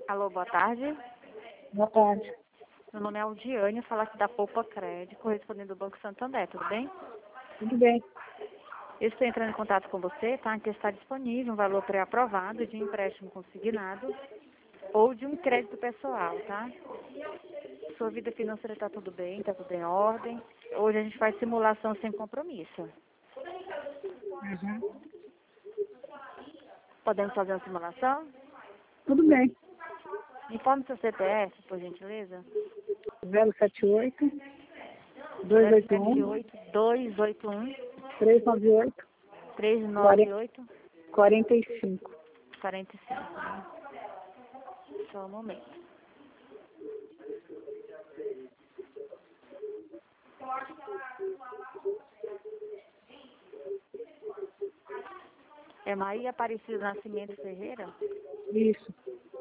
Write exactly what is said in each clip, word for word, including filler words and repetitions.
Alô, boa tarde. Boa tarde. Meu nome é Aldiane, falo aqui da Poupa Crédito, correspondente do Banco Santander, tudo bem? Tudo bem. Eu estou entrando em contato com você, tá? Que está disponível um valor pré-aprovado de empréstimo consignado ou de um crédito pessoal, tá? Sua vida financeira está tudo bem, está tudo em ordem. Hoje a gente faz simulação sem compromisso. Uhum. Podemos fazer uma simulação? Tudo bem. Informe seu C P F, por gentileza. zero sete oito, dois oito um, oito dois oito um, três nove oito, três nove oito, quarenta e cinco. quarenta e cinco. Né? Só um momento. É Maria Aparecida Nascimento Ferreira? Isso.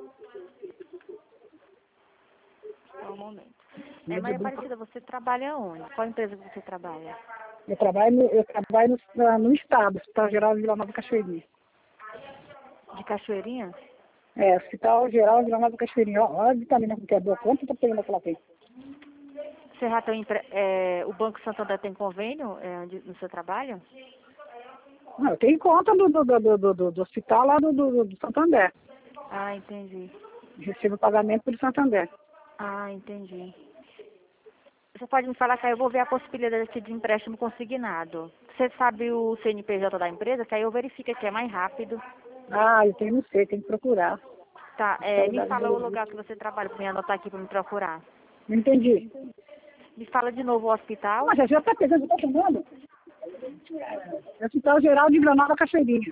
Só um momento. É Maria Aparecida, você trabalha onde? Qual empresa que você trabalha? Eu trabalho no, eu trabalho no, no Estado, Hospital Geral de Vila Nova Cachoeirinha. De Cachoeirinha? É, Hospital Geral de Vila Nova Cachoeirinha. Ó, olha a vitamina que é boa. Quanto tá pegando aquela tem? Você já tem, empre- é, o Banco Santander tem convênio é, onde- no seu trabalho? Não, eu tenho conta do, do, do, do, do, do hospital lá do, do, do Santander. Ah, entendi. Recebo pagamento pelo Santander. Ah, entendi. Você pode me falar que aí eu vou ver a possibilidade aqui de empréstimo consignado. Você sabe o C N P J da empresa? Que aí eu verifico que é mais rápido. Ah, eu tenho, não sei, tenho que procurar. Tá, é, me Saudade fala o do- lugar que você trabalha para me anotar aqui para me procurar. Não entendi. Me fala de novo o hospital. Mas já já tá pegando, já tá chamando? Hospital Geral de Vila Nova Cachoeirinha.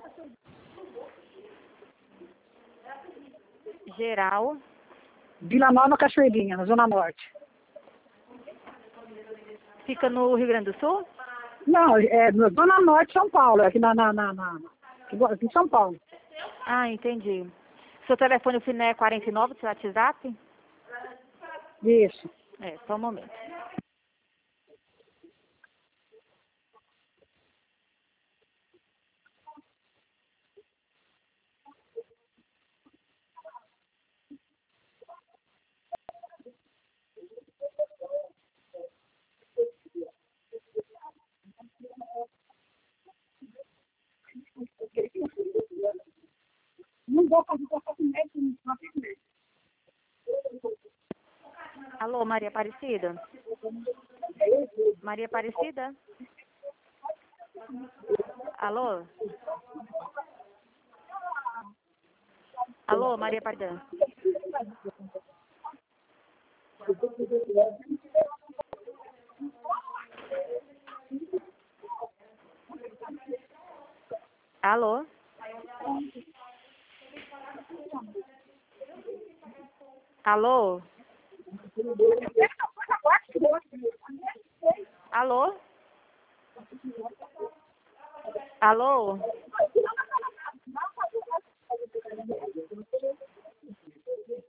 Geral. Vila Nova Cachoeirinha, na Zona Norte. Fica no Rio Grande do Sul? Não, é na Zona Norte de São Paulo, aqui na, na, na, na aqui em São Paulo. Ah, entendi. Seu telefone final é quarenta e nove, seu WhatsApp? Isso. É, só um momento. Não vou fazer qualquer médico, não tem médico. Alô, Maria Aparecida? Maria Aparecida? Alô? Alô, Maria Aparecida? Alô? Alô? Alô? Alô?